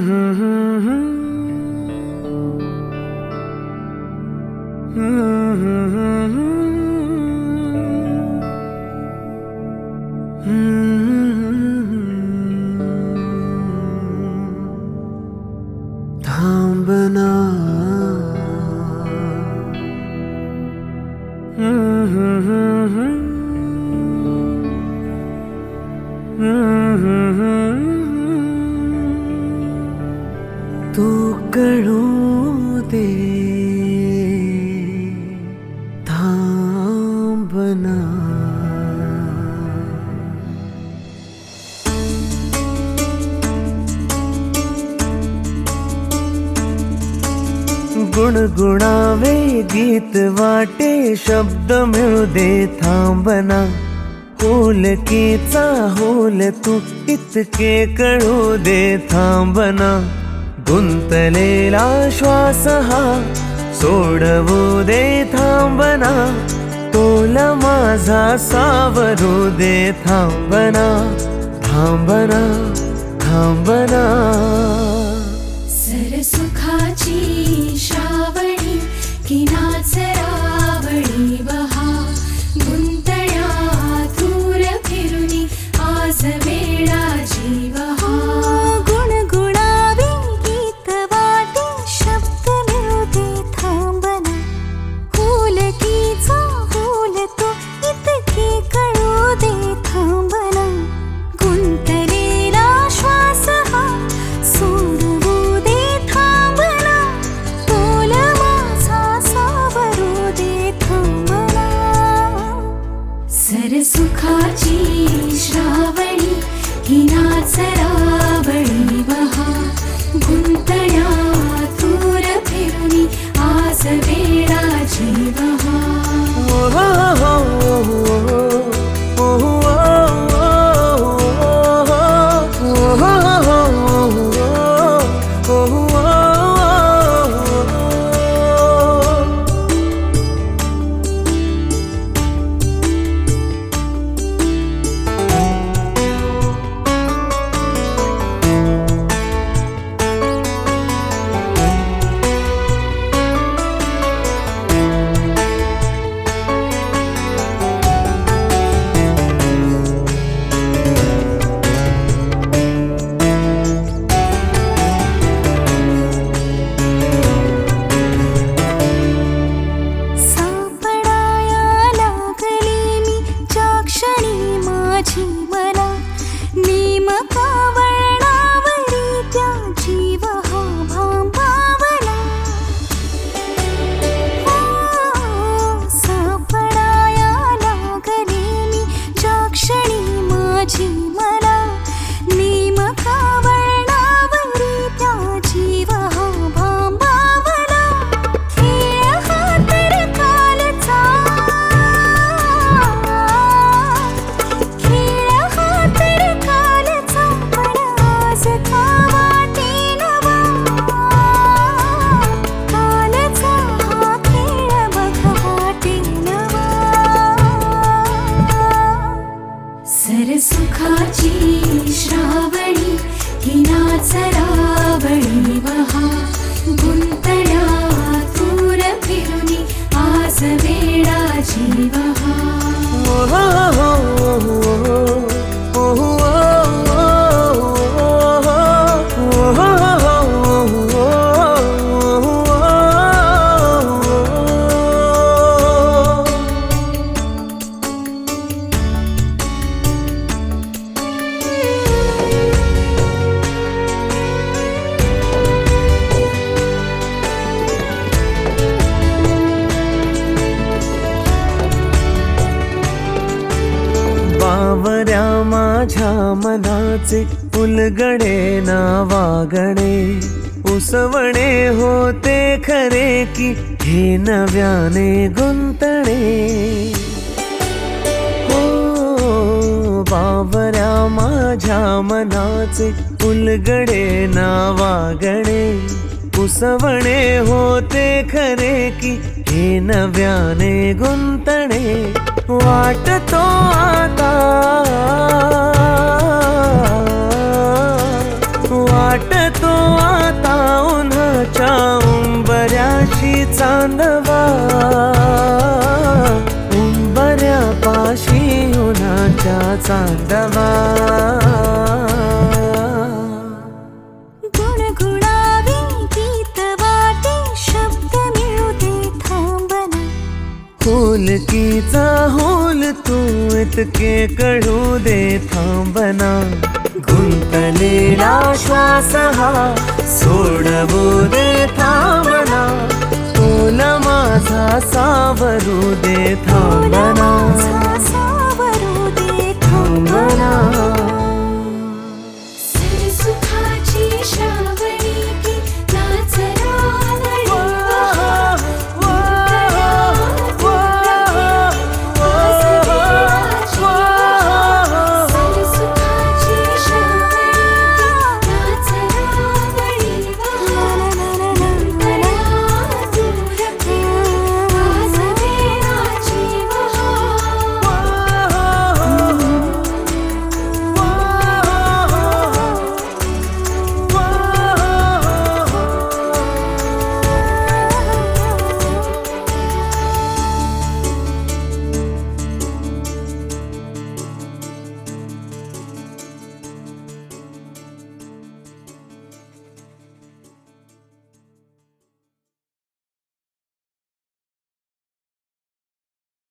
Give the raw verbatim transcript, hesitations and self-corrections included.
थांबना तू कळू दे थांबना गुणगुणावे गीत वाटे शब्द मिळू दे थांबना होलकीचा होल तू इतके कळू दे थांबना गुंतलेला श्वास हा सोडवू दे थांबना तोल माझा सावरू दे थांबना थांबना थांबना सरसुखाची श्रावणी की नाचरावळी बहा गुंतळ्या दूर फिरुनी आज वेळा जीव हा गुणगुणावे गीत वाटे शब्द मिळू दे थांबना होलकीचा होल तो इतके कळू दे थांबना गुंतलेला श्वास हा सोडवू दे थांबना तोल माझा सावरू दे थांबना सरसुखाची श्रावणी ही नाचरावळी बहा गुंतळ्या दूर फिरुनी आज वेळा जीव हा मला नेमका वळणावरी त्या जीव हा भांबावला सापडाया लागले मी ज्या क्षणी माझी मला नेमका वळणावरी त्या जीव हा भांबावला खेळ हा तर कालचा सरसुखाची श्रावणी ही नाचरावळी बहा गुंतळ्या दूर फिरुनी आज वेळा जीव बावऱ्या माझ्या मनाचे उलगडे ना वागणे उसवणे होते खरे की हे नव्याने गुंतणे हो बावऱ्या माझ्या मनाचे उलगडे ना वागणे उसवणे होते खरे की हे नव्याने गुंतणे वाटतो आता वाटतो आता उन्हाच्या उंबऱ्याशी चांदवा, उंबऱ्यापाशी उन्हाच्या चांदवा. गुणगुणावी गीत वाटे शब्द मिळू दे थांबना, होलकीचा होल तू इतके कळू दे थांबना. गुंतलेला श्वास हा सोडवू दे थांबना, तोल माझा सावरू दे थांबना, सावरू दे थांबना.